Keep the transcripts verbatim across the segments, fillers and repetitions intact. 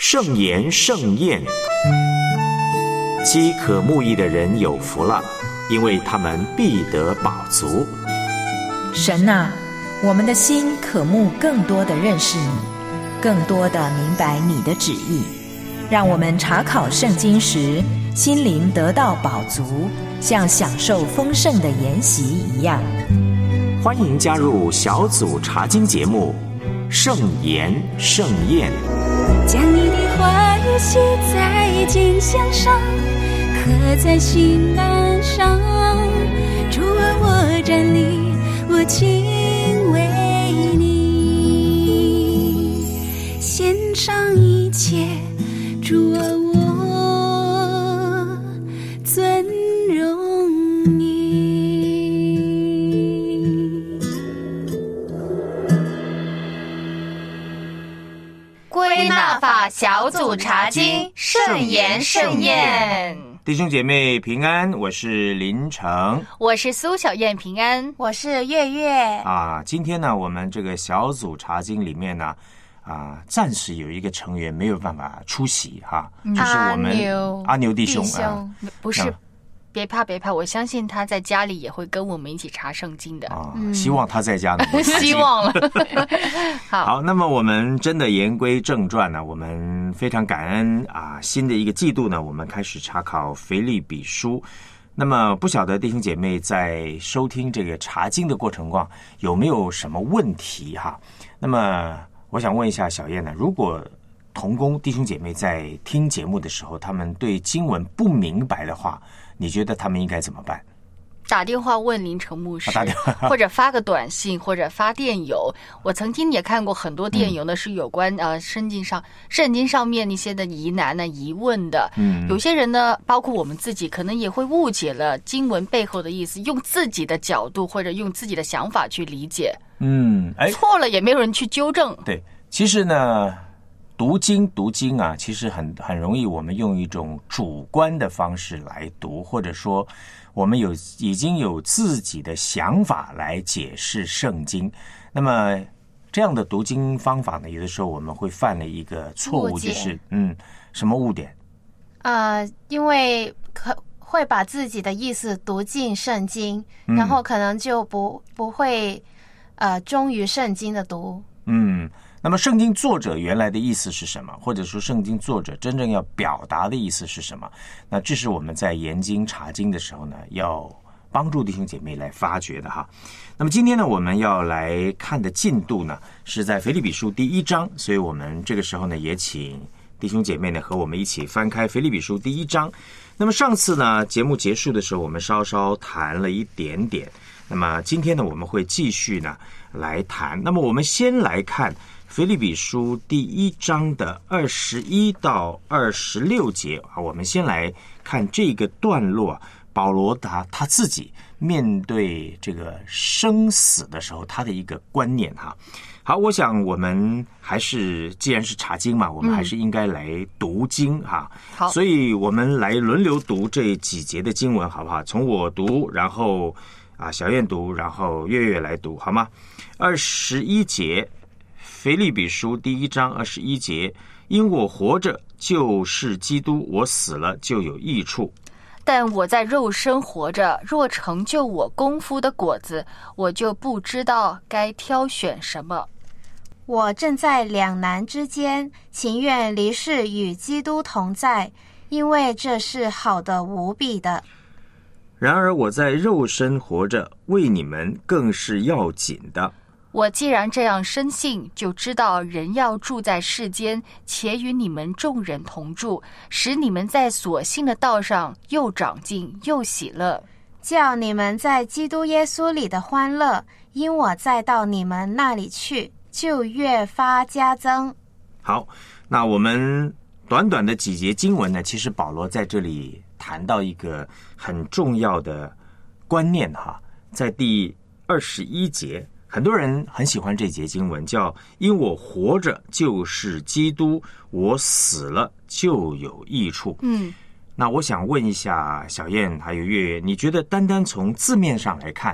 圣言盛宴，饥渴慕义的人有福了，因为他们必得饱足。 神啊，我们的心渴慕更多的认识你，更多的明白你的旨意，让我们查考圣经时，心灵得到饱足，像享受丰盛的筵席一样。 欢迎加入小组查经节目《圣言盛宴》， 将你的话语写在肩项上，刻在心栏上。主啊，我站立，我敬畏你，献上一切。主啊，我尊荣你。 归纳法小组查经，圣言盛宴。 弟兄姐妹平安，我是林成， 我是苏小燕，平安， 我是月月啊。今天呢，我们这个小组查经里面呢，啊，暂时有一个成员没有办法出席哈，嗯、就是我们阿牛阿牛弟兄弟兄啊， 不是。 啊别怕别怕，我相信他在家里也会跟我们一起查圣经的啊、嗯，希望他在家能希望了好好，那么我们真的言归正传呢，我们非常感恩啊，新的一个季度呢，我们开始查考腓立比书。那么不晓得弟兄姐妹在收听这个查经的过程中有没有什么问题哈？那么我想问一下小燕呢，如果同工弟兄姐妹在听节目的时候，他们对经文不明白的话，你觉得他们应该怎么办？ 打电话问林成牧师、 啊、 或者发个短信，或者发电邮。我曾经也看过很多电邮呢，是有关、嗯、呃圣经上圣经上面一些的疑难呢、疑问的。嗯，有些人呢，包括我们自己，可能也会误解了经文背后的意思，用自己的角度或者用自己的想法去理解。 嗯，哎， 错了也没有人去纠正。 对，其实呢。读经读经啊，其实很很容易，我们用一种主观的方式来读，或者说我们有已经有自己的想法来解释圣经。那么这样的读经方法呢，有的时候我们会犯了一个错误，就是嗯，什么误点？ 呃，因为可会把自己的意思读进圣经，嗯、然后可能就不不会呃忠于圣经的读。 嗯。那么圣经作者原来的意思是什么？或者说圣经作者真正要表达的意思是什么？那这是我们在研经查经的时候呢，要帮助弟兄姐妹来发掘的哈。那么今天呢，我们要来看的进度呢，是在腓立比书第一章，所以我们这个时候呢，也请弟兄姐妹呢和我们一起翻开腓立比书第一章。那么上次呢，节目结束的时候，我们稍稍谈了一点点。那么今天呢，我们会继续呢来谈。那么我们先来看腓立比书第一章的二十一到二十六节啊，我们先来看这个段落，保罗他他自己面对这个生死的时候，他的一个观念哈。好，我想我们还是既然是查经嘛，我们还是应该来读经哈。 好， 所以我们来轮流读这几节的经文，好不好？从我读，然后啊小燕读，然后月月来读，好吗？二十一节。腓立比书第一章二十一节，因我活着就是基督，我死了就有益处。 但我在肉身活着，若成就我功夫的果子，我就不知道该挑选什么。 我正在两难之间，情愿离世与基督同在，因为这是好的无比的。 然而我在肉身活着，为你们更是要紧的。 我既然这样深信，就知道人要住在世间，且与你们众人同住，使你们在所信的道上又长进又喜乐， 叫你们在基督耶稣里的欢乐，因我再到你们那里去，就越发加增。 好，那我们短短的几节经文呢，其实保罗在这里谈到一个很重要的观念哈，在第二十一节。很多人很喜欢这节经文，叫因我活着就是基督，我死了就有益处。 嗯， 那我想问一下小燕还有月月，你觉得单单从字面上来看，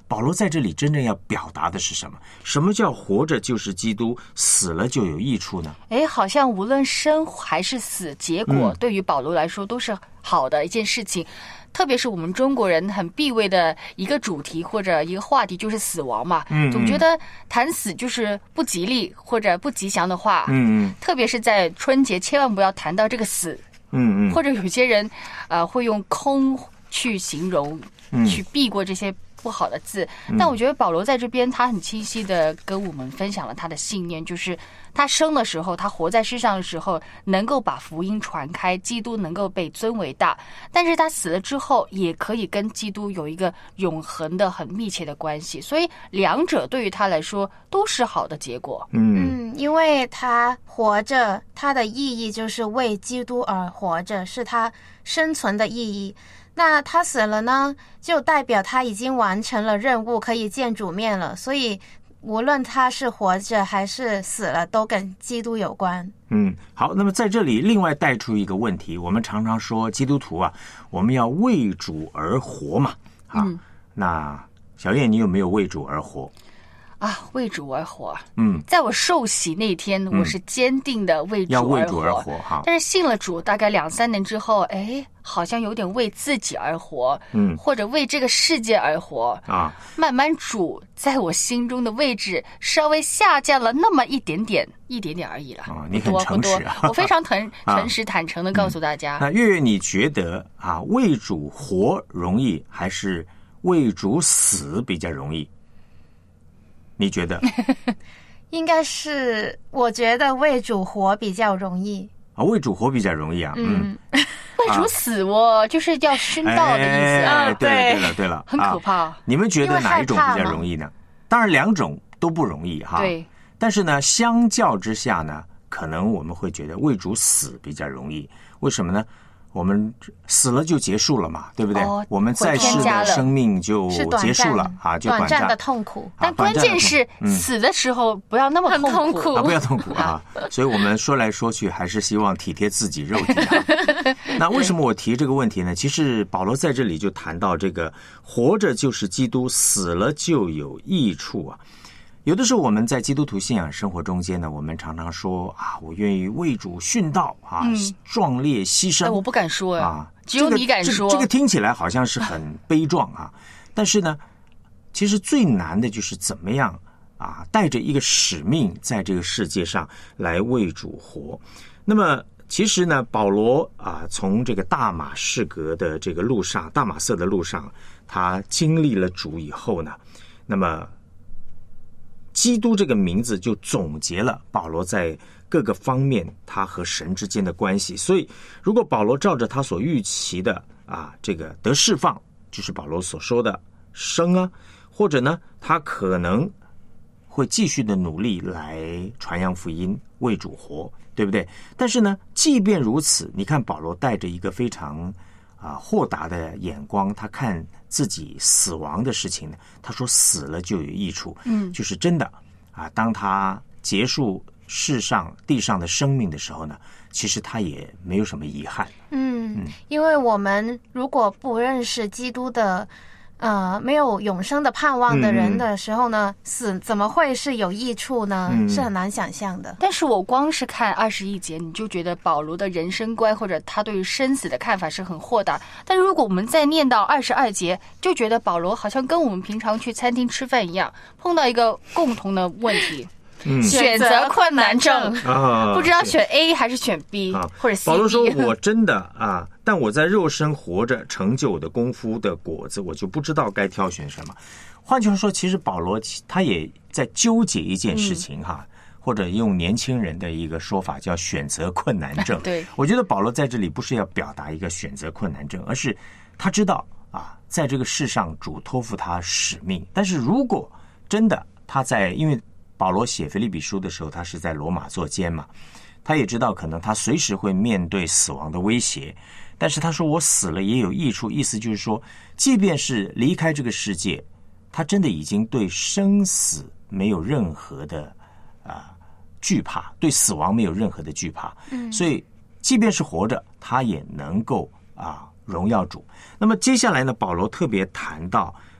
保罗在这里真正要表达的是什么？什么叫活着就是基督，死了就有益处呢？ 哎，好像无论生还是死，结果对于保罗来说都是好的一件事情。特别是我们中国人很避讳的一个主题或者一个话题就是死亡嘛，嗯，总觉得谈死就是不吉利或者不吉祥的话，嗯嗯，特别是在春节千万不要谈到这个死，嗯嗯，或者有些人呃会用空去形容，去避过这些不好的字，但我觉得保罗在这边他很清晰的跟我们分享了他的信念，就是他生的时候，他活在世上的时候能够把福音传开，基督能够被尊为大，但是他死了之后也可以跟基督有一个永恒的很密切的关系，所以两者对于他来说都是好的结果。 嗯，因为他活着，他的意义就是为基督而活着，是他生存的意义。那他死了呢，就代表他已经完成了任务，可以见主面了，所以无论他是活着还是死了，都跟基督有关。 嗯，好，那么在这里另外带出一个问题，我们常常说基督徒啊，我们要为主而活嘛，啊，嗯、那小燕，你有没有为主而活？ 啊，为主而活。嗯，在我受洗那天，我是坚定的为主而活。要为主而活哈。但是信了主大概两三年之后，哎，好像有点为自己而活，嗯，或者为这个世界而活啊。慢慢主在我心中的位置稍微下降了那么一点点，一点点而已了。 啊，你很诚实啊！ 我非常诚诚实坦诚的告诉大家。 嗯、那月月，你觉得啊，为主活容易，还是为主死比较容易？你觉得？ 应该是，我觉得为主活比较容易啊，为主活比较容易啊，嗯， 嗯为主死哦，啊、就是要殉道的意思啊， 哎、对了对了对了， 很可怕、 啊。你们觉得哪一种比较容易呢？当然两种都不容易哈， 对。 但是呢，相较之下呢，可能我们会觉得为主死比较容易，为什么呢？我们死了就结束了嘛，对不对？哦、我们在世的生命就结束了啊，就短暂的痛苦。 但关键是、嗯、死的时候不要那么痛苦， 啊、不要痛苦啊！所以我们说来说去，还是希望体贴自己肉体啊。那为什么我提这个问题呢？其实保罗在这里就谈到这个活着就是基督，死了就有益处啊。有的时候我们在基督徒信仰生活中间呢，我们常常说啊，我愿意为主殉道啊，嗯、壮烈牺牲。 我不敢说啊，只有你敢说。 这个、这个听起来好像是很悲壮啊，但是呢，其实最难的就是怎么样啊，带着一个使命，在这个世界上来为主活。那么，其实呢，保罗啊，从这个大马士革的这个路上，大马色的路上，他经历了主以后呢，那么。基督这个名字就总结了保罗在各个方面他和神之间的关系，所以如果保罗照着他所预期的啊，这个得释放，就是保罗所说的生啊，或者呢，他可能会继续的努力来传扬福音，为主活，对不对？但是呢，即便如此，你看保罗带着一个非常啊豁达的眼光，他看自己死亡的事情呢，他说死了就有益处，嗯，就是真的啊。当他结束世上地上的生命的时候呢，其实他也没有什么遗憾。 嗯，嗯因为我们如果不认识基督的，呃，没有永生的盼望的人的时候呢，嗯、死怎么会是有益处呢？嗯、是很难想象的。 但是我光是看二十一节，你就觉得保罗的人生观或者他对于生死的看法是很豁达。但如果我们再念到二十二节，就觉得保罗好像跟我们平常去餐厅吃饭一样，碰到一个共同的问题。嗯、选择困难症、啊、不知道选 A 还是选 B、啊、或者 C。 保罗说我真的啊，但我在肉身活着成就我的功夫的果子，我就不知道该挑选什么。换句话说，其实保罗他也在纠结一件事情哈、嗯，或者用年轻人的一个说法叫选择困难症。 对， 我觉得保罗在这里不是要表达一个选择困难症，而是他知道啊，在这个世上主托付他使命，但是如果真的他在，因为保罗写腓立比书的时候，他是在罗马做监嘛，他也知道可能他随时会面对死亡的威胁，但是他说我死了也有益处，意思就是说，即便是离开这个世界，他真的已经对生死没有任何的啊惧怕，对死亡没有任何的惧怕，嗯，所以即便是活着，他也能够啊荣耀主。那么接下来呢，保罗特别谈到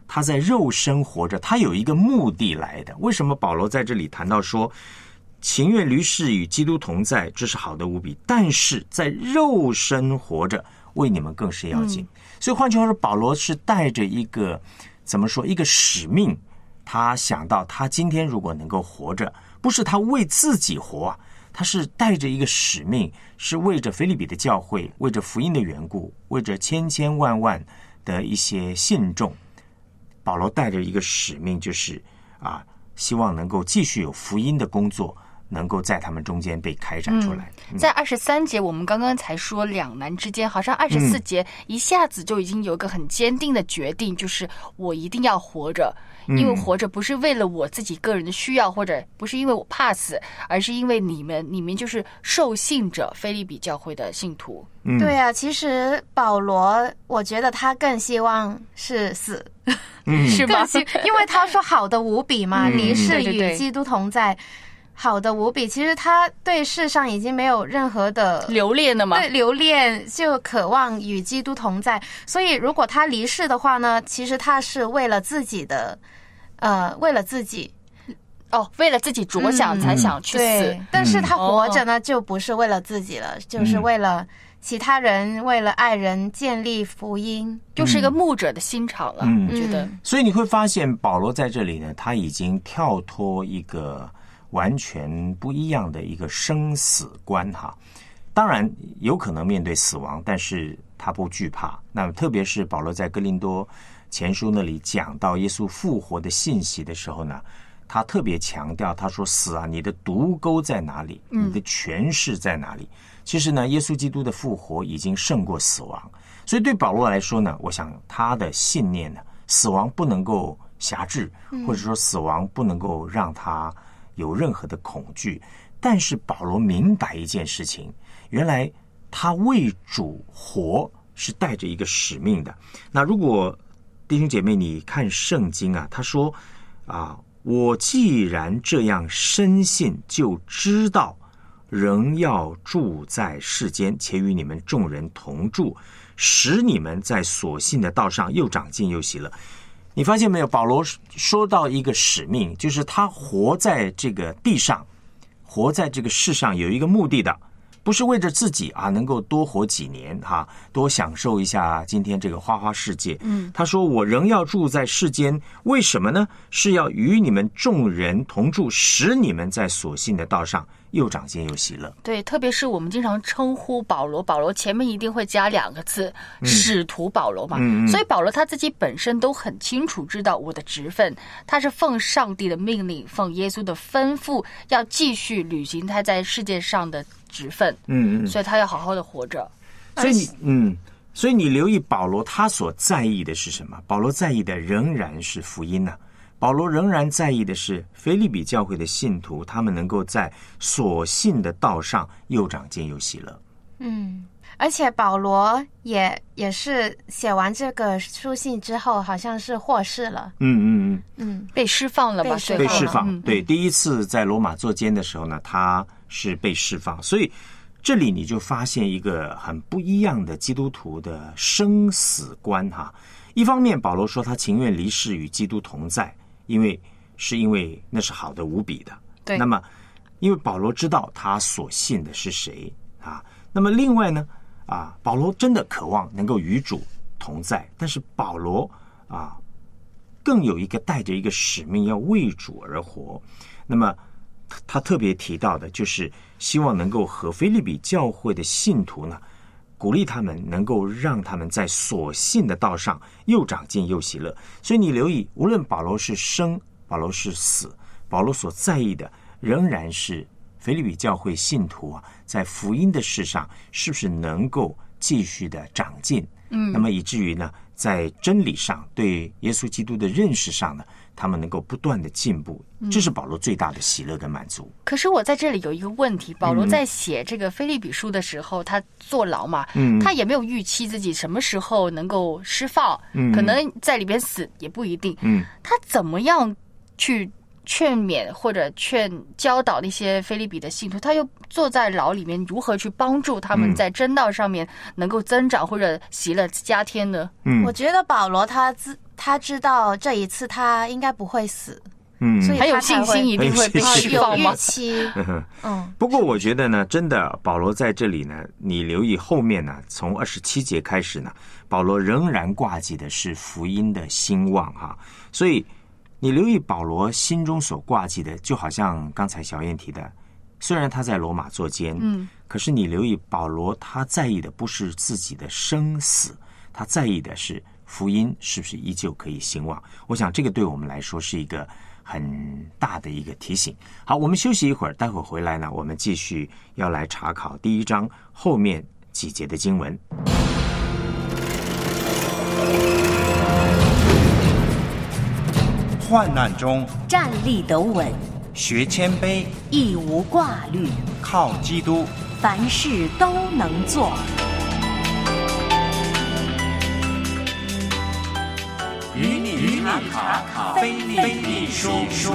他在肉身活着，他有一个目的来的。为什么保罗在这里谈到说，情愿离世与基督同在，这是好的无比，但是在肉身活着，为你们更是要紧。嗯、所以换句话说，保罗是带着一个怎么说，一个使命。他想到，他今天如果能够活着，不是他为自己活啊，他是带着一个使命，是为着腓立比的教会，为着福音的缘故，为着千千万万的一些信众。保罗带着一个使命，就是啊，希望能够继续有福音的工作，能够在他们中间被开展出来。 嗯、在二十三节，我们刚刚才说两难之间，好像二十四节一下子就已经有一个很坚定的决定，就是我一定要活着。因为活着不是为了我自己个人的需要，或者不是因为我怕死，而是因为你们，你们就是受信者，腓立比教会的信徒。 嗯、对啊，其实保罗，我觉得他更希望是死， 嗯、 是吧？ 因为他说好的无比嘛，离世与基督同在。好的无比，其实他对世上已经没有任何的留恋了嘛， 对，留恋，就渴望与基督同在。所以如果他离世的话呢，其实他是为了自己的，呃，为了自己， 哦，为了自己着想才想去死。 嗯、对，但是他活着呢，嗯、就不是为了自己了，嗯、就是为了其他人，为了爱人建立福音， 就是一个牧者的心肠了。 嗯、 我觉得， 所以你会发现保罗在这里呢，他已经跳脱一个完全不一样的一个生死观哈，当然有可能面对死亡，但是他不惧怕。那特别是保罗在哥林多前书那里讲到耶稣复活的信息的时候呢，他特别强调，他说：“死啊，你的毒钩在哪里？你的权势在哪里？”嗯、其实呢，耶稣基督的复活已经胜过死亡，所以对保罗来说呢，我想他的信念呢，死亡不能够辖制，或者说死亡不能够让他有任何的恐惧。但是保罗明白一件事情，原来他为主活是带着一个使命的。那如果弟兄姐妹你看圣经啊，他说啊，我既然这样深信，就知道仍要住在世间，且与你们众人同住，使你们在所信的道上又长进又喜乐。你发现没有，保罗说到一个使命，就是他活在这个地上，活在这个世上有一个目的的，不是为着自己啊能够多活几年哈、啊，多享受一下今天这个花花世界。嗯，他说我仍要住在世间，为什么呢？是要与你们众人同住，使你们在所信的道上又长进又喜乐。 对，特别是我们经常称呼保罗，保罗前面一定会加两个字，嗯、使徒保罗嘛。嗯嗯、所以保罗他自己本身都很清楚知道我的职分，他是奉上帝的命令，奉耶稣的吩咐，要继续履行他在世界上的职分。嗯嗯，所以他要好好的活着。 所以你嗯，所以你留意保罗他所在意的是什么？保罗在意的仍然是福音呢、啊。保罗仍然在意的是腓立比教会的信徒，他们能够在所信的道上又长进又喜乐。 嗯，而且保罗也也是写完这个书信之后，好像是获释了。嗯嗯嗯嗯，被释放了吧？ 被释放被释放。 嗯、 对，第一次在罗马坐监的时候呢，他是被释放。所以这里你就发现一个很不一样的基督徒的生死观哈。一方面，保罗说他情愿离世与基督同在。因为是因为那是好的无比的， 对。 那么，因为保罗知道他所信的是谁啊。那么另外呢，啊，保罗真的渴望能够与主同在，但是保罗啊，更有一个带着一个使命，要为主而活。那么他特别提到的就是希望能够和腓立比教会的信徒呢，鼓励他们，能够让他们在所信的道上又长进又喜乐。所以你留意，无论保罗是生，保罗是死，保罗所在意的仍然是腓立比教会信徒啊，在福音的事上是不是能够继续的长进。嗯，那么以至于呢，在真理上，对耶稣基督的认识上呢，他们能够不断的进步，这是保罗最大的喜乐跟满足。 可是我在这里有一个问题，保罗在写这个腓立比书的时候，他坐牢嘛，嗯，他也没有预期自己什么时候能够释放，嗯，可能在里边死也不一定，嗯，他怎么样去劝勉或者劝教导那些腓立比的信徒？他又坐在牢里面，如何去帮助他们在真道上面能够增长或者喜乐加添呢？ 嗯，我觉得保罗他自他知道这一次他应该不会死。 嗯， 所以还有信心一定会被释放吗？ 有预期。 嗯，不过我觉得呢，真的保罗在这里呢，你留意后面呢，从二十七节开始呢，保罗仍然挂记的是福音的兴旺哈，所以你留意保罗心中所挂记的，就好像刚才小燕提的，虽然他在罗马作监，嗯，可是你留意保罗他在意的不是自己的生死，他在意的是福音是不是依旧可以兴旺。我想这个对我们来说是一个很大的一个提醒。好，我们休息一会儿，待会儿回来呢，我们继续要来查考第一章后面几节的经文。 患难中站立得稳， 学谦卑， 亦无挂虑， 靠基督， 凡事都能做。 与你与你查考腓立比书。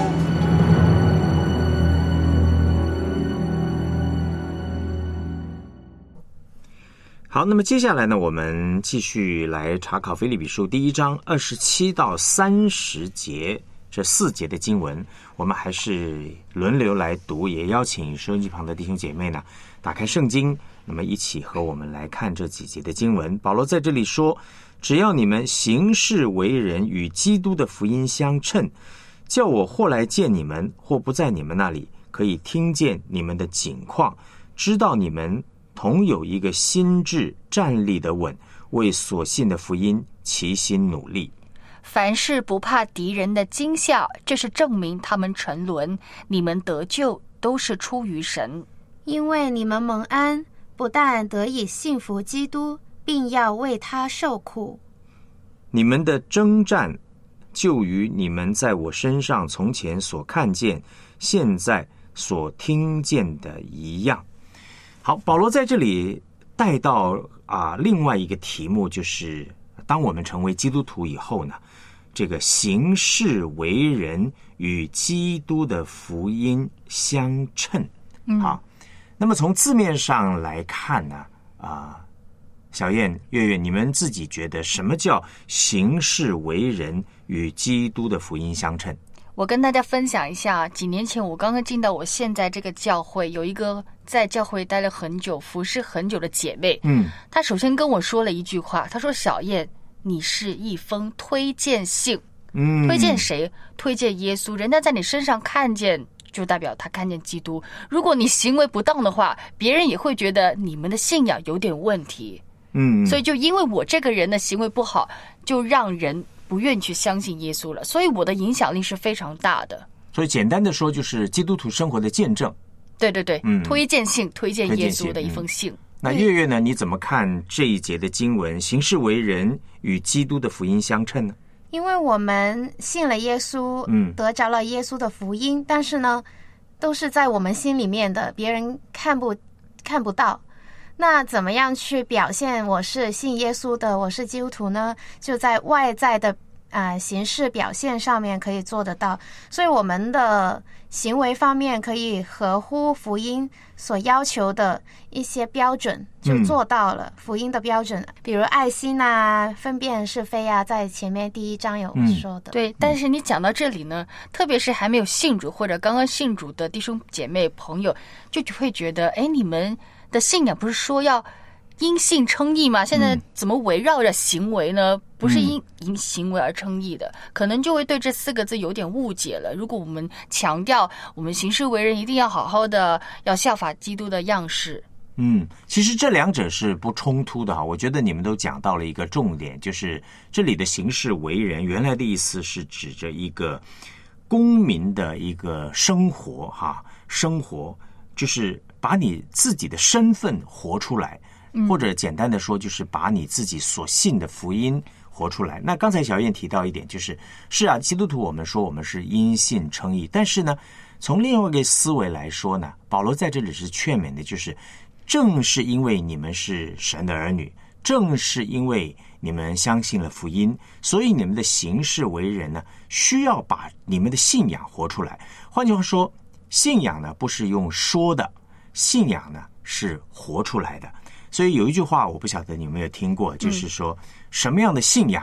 好，那么接下来呢，我们继续来查考腓立比书第一章二十七到三十节这四节的经文，我们还是轮流来读，也邀请收音机旁的弟兄姐妹呢，打开圣经，那么一起和我们来看这几节的经文。保罗在这里说，只要你们行事为人与基督的福音相称，叫我或来见你们，或不在你们那里，可以听见你们的景况，知道你们同有一个心志站立的稳，为所信的福音齐心努力。 凡事不怕敌人的惊吓，这是证明他们沉沦，你们得救都是出于神。 因为你们蒙恩，不但得以信服基督，并要为他受苦。 你们的征战就与你们在我身上从前所看见现在所听见的一样。好，保罗在这里带到啊另外一个题目，就是当我们成为基督徒以后呢，这个行事为人与基督的福音相称。嗯，好，那么从字面上来看呢，啊，小燕、月月，你们自己觉得什么叫行事为人与基督的福音相称？ 我跟大家分享一下，几年前我刚刚进到我现在这个教会，有一个在教会待了很久、服侍很久的姐妹，嗯，她首先跟我说了一句话，她说：“小燕，你是一封推荐信，嗯，推荐谁？推荐耶稣。人家在你身上看见，就代表他看见基督。如果你行为不当的话，别人也会觉得你们的信仰有点问题。嗯，所以就因为我这个人的行为不好，就让人不愿意去相信耶稣了。所以我的影响力是非常大的。 所以简单的说，就是基督徒生活的见证。 对对对，嗯，推荐信，推荐耶稣的一封信。嗯、 那月月呢？你怎么看这一节的经文？行事为人与基督的福音相称呢？ 因为我们信了耶稣，嗯，得着了耶稣的福音，但是呢，都是在我们心里面的，别人看不看不到。那怎么样去表现我是信耶稣的，我是基督徒呢？就在外在的啊、呃、形式表现上面可以做得到，所以我们的行为方面可以合乎福音所要求的一些标准，就做到了福音的标准，嗯、比如爱心啊、分辨是非啊，在前面第一章有说的。 嗯、对，但是你讲到这里呢，特别是还没有信主或者刚刚信主的弟兄姐妹朋友，就会觉得，哎，你们的信仰不是说要因信称义吗？现在怎么围绕着行为呢？不是因因行为而称义的，可能就会对这四个字有点误解了。如果我们强调我们行事为人一定要好好的，要效法基督的样式。 嗯，其实这两者是不冲突的哈。我觉得你们都讲到了一个重点，就是这里的行事为人，原来的意思是指着一个公民的一个生活哈，生活就是把你自己的身份活出来。或者简单的说，就是把你自己所信的福音活出来。那刚才小燕提到一点，就是是啊，基督徒我们说我们是因信称义，但是呢，从另外一个思维来说呢，保罗在这里是劝勉的，就是正是因为你们是神的儿女，正是因为你们相信了福音，所以你们的行事为人呢，需要把你们的信仰活出来。换句话说，信仰呢不是用说的，信仰呢是活出来的。所以有一句话我不晓得你有没有听过，就是说什么样的信仰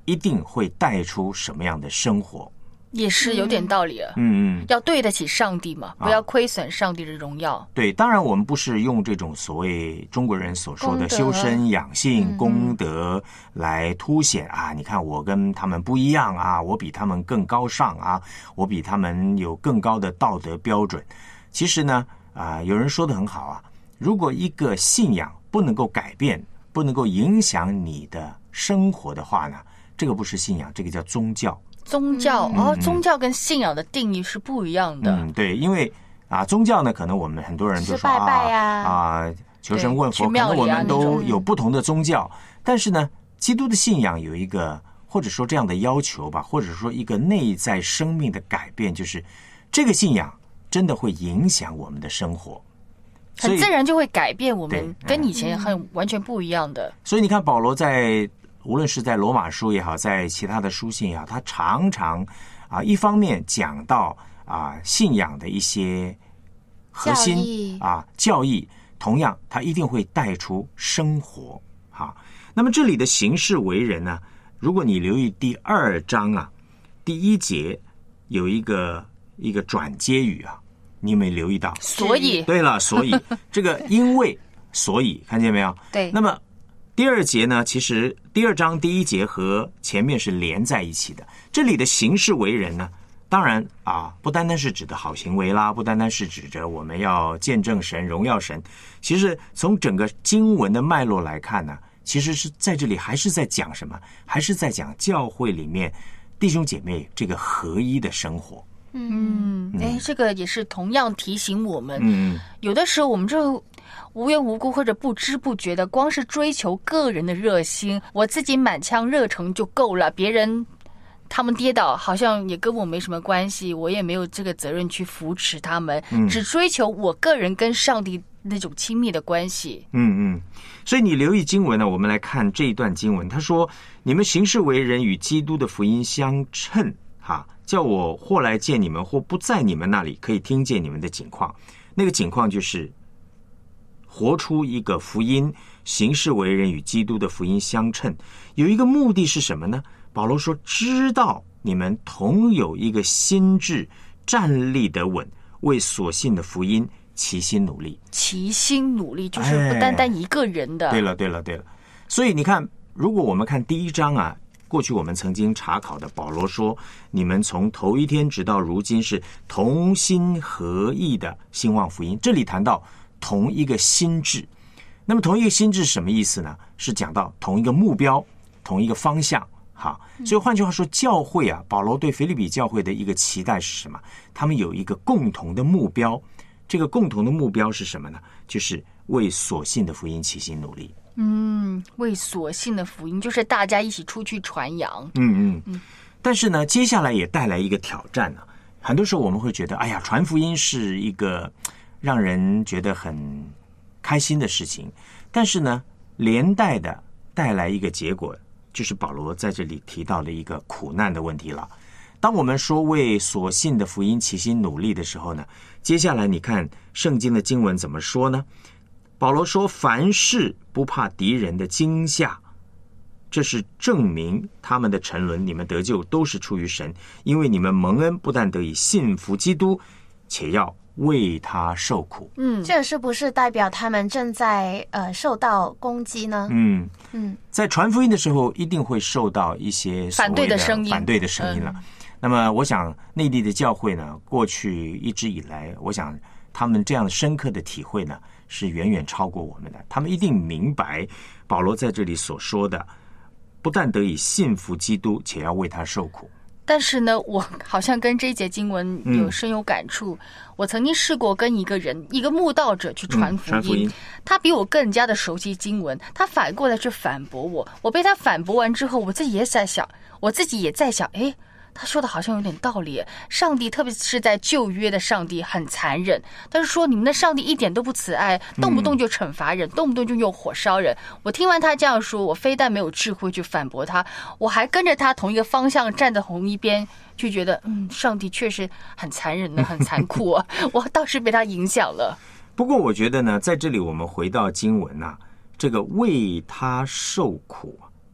一定会带出什么样的生活。 也是有点道理了。 嗯嗯， 要对得起上帝嘛，不要亏损上帝的荣耀。啊、 对，当然我们不是用这种所谓中国人所说的修身养性、功德来凸显啊，你看我跟他们不一样啊，我比他们更高尚啊，我比他们有更高的道德标准。其实呢，啊、呃，有人说得很好啊，如果一个信仰不能够改变，不能够影响你的生活的话呢，这个不是信仰，这个叫宗教。 宗教、嗯、哦，宗教跟信仰的定义是不一样的。 嗯，对，因为啊，宗教呢，可能我们很多人就说拜拜啊啊，求神问佛，可能我们都有不同的宗教。但是呢，基督的信仰有一个或者说这样的要求吧，或者说一个内在生命的改变，就是这个信仰真的会影响我们的生活， 很自然就会改变我们，跟以前很、嗯、完全不一样的。 所以你看，保罗在。无论是在罗马书也好，在其他的书信也好，他常常啊，一方面讲到啊信仰的一些核心啊教义，同样他一定会带出生活。好，那么这里的行事为人呢，如果你留意第二章啊，第一节有一个一个转接语啊，你有没有留意到？ 所以， 对了，所以这个因为所以看见没有？ 对， 那么。第二节呢，其实第二章第一节和前面是连在一起的。这里的行事为人呢，当然啊，不单单是指的好行为啦，不单单是指着我们要见证神、荣耀神。其实从整个经文的脉络来看呢，其实是在这里还是在讲什么？还是在讲教会里面弟兄姐妹这个合一的生活。 嗯，哎，这个也是同样提醒我们， 嗯， 有的时候我们就无缘无故或者不知不觉的，光是追求个人的热心，我自己满腔热诚就够了，别人他们跌倒好像也跟我没什么关系，我也没有这个责任去扶持他们，嗯，只追求我个人跟上帝那种亲密的关系。 嗯嗯，所以你留意经文呢，我们来看这一段经文，他说：“你们行事为人与基督的福音相称，哈，叫我或来见你们，或不在你们那里，可以听见你们的景况。那个景况就是活出一个福音，行事为人与基督的福音相称。有一个目的是什么呢？保罗说，知道你们同有一个心志，站立得稳，为所信的福音齐心努力。 齐心努力就是不单单一个人的。 哎、对了，对了，对了。所以你看，如果我们看第一章啊，过去我们曾经查考的，保罗说，你们从头一天直到如今是同心合意的兴旺福音。这里谈到同一个心志，那么同一个心志是什么意思呢？是讲到同一个目标，同一个方向。好，所以换句话说，教会啊，保罗对腓立比教会的一个期待是什么？他们有一个共同的目标，这个共同的目标是什么呢？就是为所信的福音齐心努力。 嗯，为所信的福音，就是大家一起出去传扬。 嗯嗯嗯。但是呢，接下来也带来一个挑战呢、啊。很多时候我们会觉得，哎呀，传福音是一个让人觉得很开心的事情，但是呢，连带的带来一个结果，就是保罗在这里提到的一个苦难的问题了。当我们说为所信的福音齐心努力的时候呢，接下来你看圣经的经文怎么说呢？保罗说，凡事不怕敌人的惊吓，这是证明他们的沉沦，你们得救都是出于神，因为你们蒙恩不但得以信服基督，且要为他受苦。 嗯，这是不是代表他们正在呃受到攻击呢？ 嗯嗯，在传福音的时候，一定会受到一些所谓的反对的声音， 反对的声音了。嗯、那么，我想内地的教会呢，过去一直以来，我想他们这样深刻的体会呢，是远远超过我们的。他们一定明白保罗在这里所说的，不但得以信服基督，且要为他受苦。 但是呢，我好像跟这一节经文有深有感触、嗯、我曾经试过跟一个人一个慕道者去传福音、嗯、传福音，他比我更加的熟悉经文，他反过来去反驳我，我被他反驳完之后，我自己也在想我自己也在想诶，他说的好像有点道理，上帝特别是在旧约的上帝很残忍，但是说你们的上帝一点都不慈爱，动不动就惩罚人、嗯、动不动就用火烧人。我听完他这样说，我非但没有智慧去反驳他，我还跟着他同一个方向站在同一边，就觉得嗯，上帝确实很残忍的很残酷啊我倒是被他影响了。 不过我觉得呢，在这里我们回到经文啊，这个为他受苦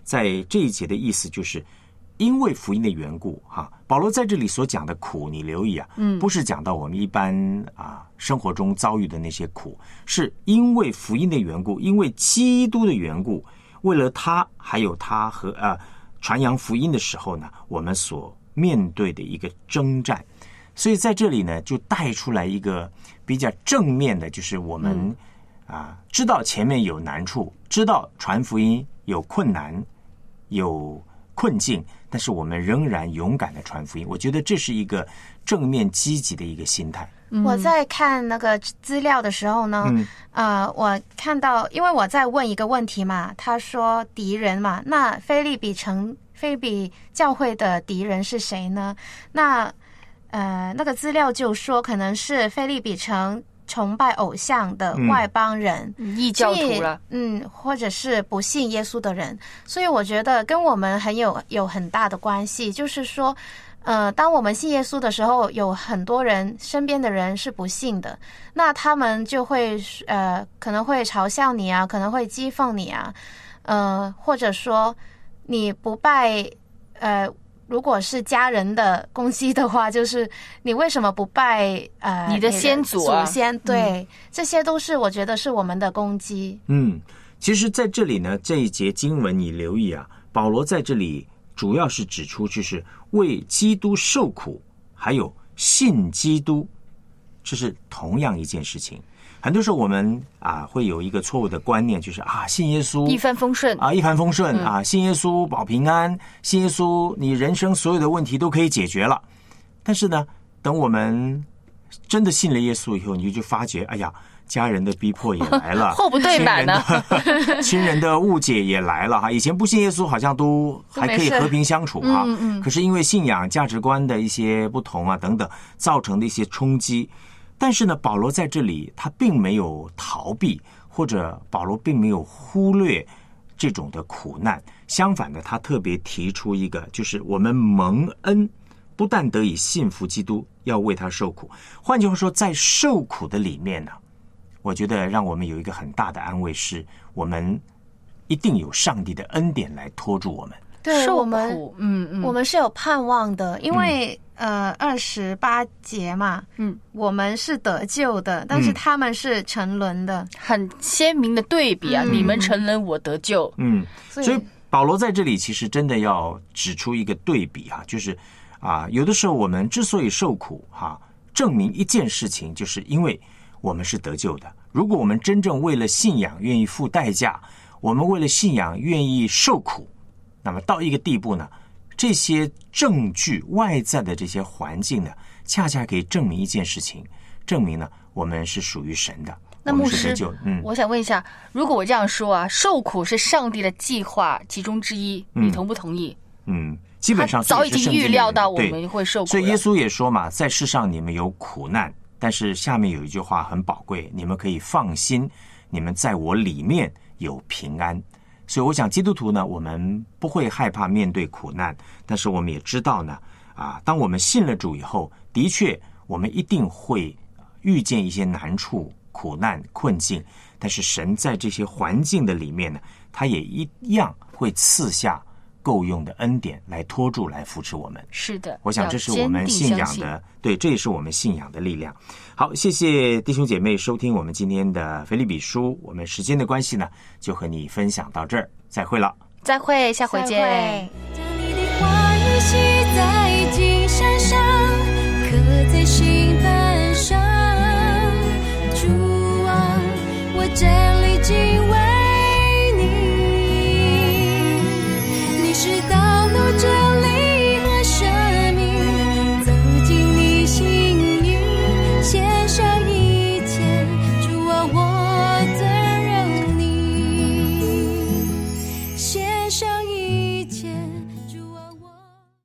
在这一节的意思就是因为福音的缘故哈，保罗在这里所讲的苦，你留意啊，嗯，不是讲到我们一般啊生活中遭遇的那些苦，是因为福音的缘故，因为基督的缘故，为了他还有他和呃传扬福音的时候呢，我们所面对的一个征战。所以在这里呢，就带出来一个比较正面的，就是我们、嗯、啊知道前面有难处，知道传福音有困难有困境，但是我们仍然勇敢的传福音。我觉得这是一个正面积极的一个心态。 我在看那个资料的时候呢，嗯、呃，我看到，因为我在问一个问题嘛，他说敌人嘛，那腓立比城、腓立比教会的敌人是谁呢？那呃，那个资料就说可能是腓立比城崇拜偶像的外邦人、 嗯、异教徒了， 嗯，或者是不信耶稣的人。所以我觉得跟我们很有有很大的关系，就是说呃，当我们信耶稣的时候，有很多人身边的人是不信的，那他们就会呃可能会嘲笑你啊，可能会讥讽你啊，呃，或者说你不拜呃如果是家人的攻击的话，就是你为什么不拜呃你的先祖啊？ 祖先，对、嗯，这些都是我觉得是我们的攻击。 嗯，其实在这里呢，这一节经文你留意啊，保罗在这里主要是指出，就是为基督受苦，还有信基督，这是同样一件事情。很多时候我们啊会有一个错误的观念，就是啊信耶稣一帆风顺啊一帆风顺、嗯、啊信耶稣保平安，信耶稣你人生所有的问题都可以解决了。但是呢，等我们真的信了耶稣以后，你就发觉，哎呀，家人的逼迫也来了， 后不对版呢， 亲人的误解也来了哈。以前不信耶稣好像都还可以和平相处哈，嗯嗯，可是因为信仰价值观的一些不同啊等等，造成的一些冲击。但是呢，保罗在这里他并没有逃避，或者保罗并没有忽略这种的苦难，相反的，他特别提出一个，就是我们蒙恩，不但得以信服基督，要为他受苦。换句话说，在受苦的里面呢，我觉得让我们有一个很大的安慰，是我们一定有上帝的恩典来拖住我们。 对， 受苦， 我们嗯嗯， 我们是有盼望的，因为、嗯、呃二十八节嘛，嗯，我们是得救的，但是他们是沉沦的， 很鲜明的对比啊！嗯、你们沉沦，我得救， 嗯，所以保罗在这里其实真的要指出一个对比哈、啊，就是啊，有的时候我们之所以受苦哈、啊，证明一件事情，就是因为我们是得救的。如果我们真正为了信仰愿意付代价，我们为了信仰愿意受苦。那么到一个地步呢，这些证据外在的这些环境呢，恰恰可以证明一件事情，证明呢我们是属于神的。 那牧师，嗯，我想问一下，如果我这样说啊，受苦是上帝的计划其中之一，你同不同意？ 嗯，基本上早已经预料到我们会受苦， 所以耶稣也说嘛，在世上你们有苦难，但是下面有一句话很宝贵，你们可以放心，你们在我里面有平安。所以我想基督徒呢，我们不会害怕面对苦难，但是我们也知道呢，啊，当我们信了主以后，的确我们一定会遇见一些难处、苦难、困境，但是神在这些环境的里面呢，他也一样会赐下够用的恩典来拖住、来扶持我们。 是的， 我想这是我们信仰的，对，这也是我们信仰的力量。好，谢谢弟兄姐妹收听我们今天的腓立比书，我们时间的关系呢，就和你分享到这儿，再会了， 再会，下回见。 将你的话语写在金山上，刻在心板上，主啊，我真